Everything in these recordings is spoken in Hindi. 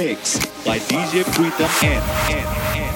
Mix by DJ Pritam N.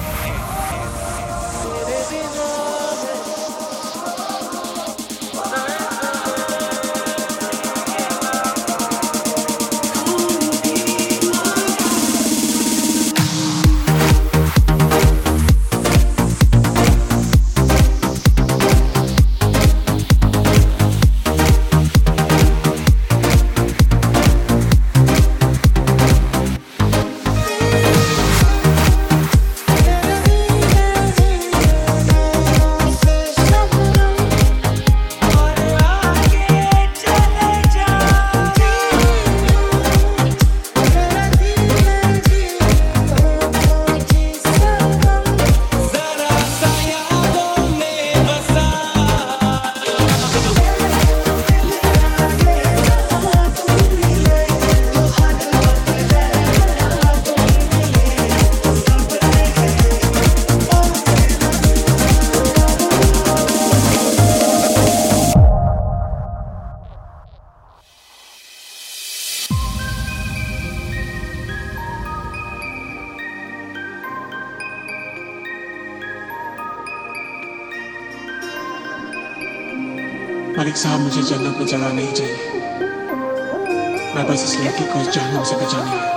मालिक साहब, मुझे जन्नत में जगह नहीं चाहिए। मैं बस इस लड़की को इस जहन्नम से बचाने आया।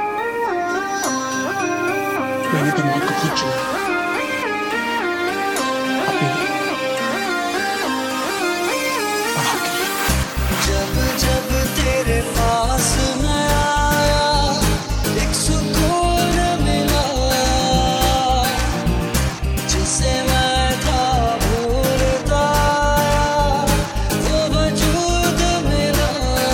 मैंने तो मौत को खुद चुना अपने लिए और आपके लिए। जब जब तेरे पास मैं आया, एक सुकून मिला जिसे मैं था भूलता, वो वजूद मिला।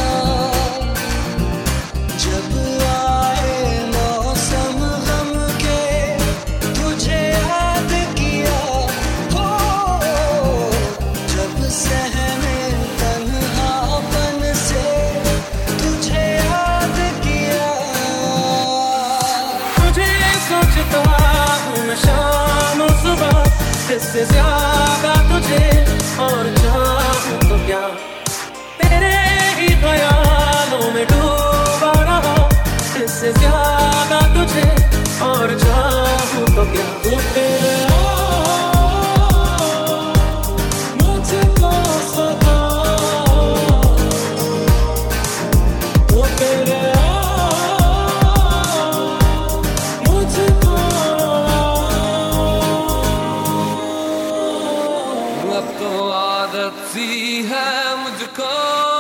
जब आए मौसम गम के, तुझे याद किया हो। जब सहमे तन्हापन से, तुझे याद किया। तुझे सोचता हूँ मैं शाम और सुबह, इससे ज्यादा तुझे और चाहूँ तो क्या। तेरे ही ख्यालों में डूबा रहा, इससे ज्यादा तुझे और चाहूँ तो क्या। तू तेरे मुझको सता, तू तेरे मुझको। अब तो आदत सी है मुझको।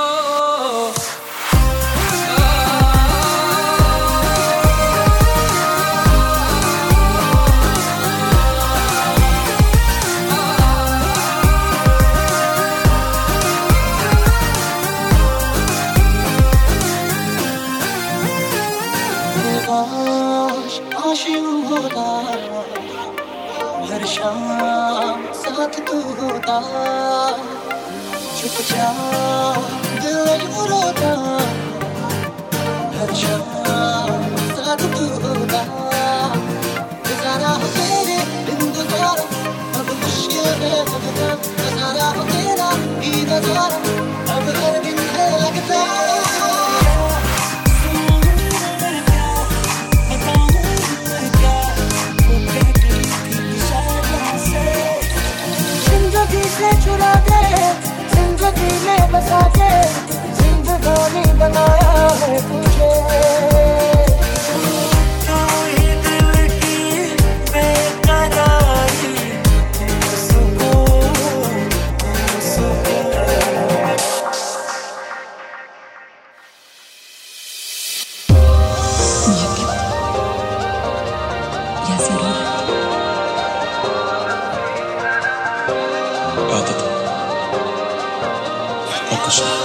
आशिक होता हर शाम साथ तू होता, चुपचाप दिल यूं रोता, हर शाम साथ तू होता। गुजारा हो तेरे बिन गुजारा, अब मुश्किल है लगता। गुजारा हो तेरा ही नजारा, अब हर दिन है लगता। जिंदगी से चुरा दे, जिंदगी में बसा दे, जिंदगानी बनाया है तुझे। तू ही दिल की बेकरारी, सुकून सुकून। आदत और कुछ नहीं।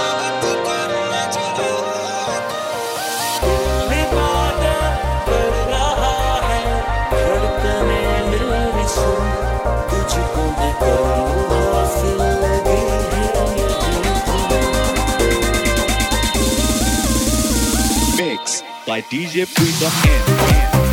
Mix by DJ Pritam N.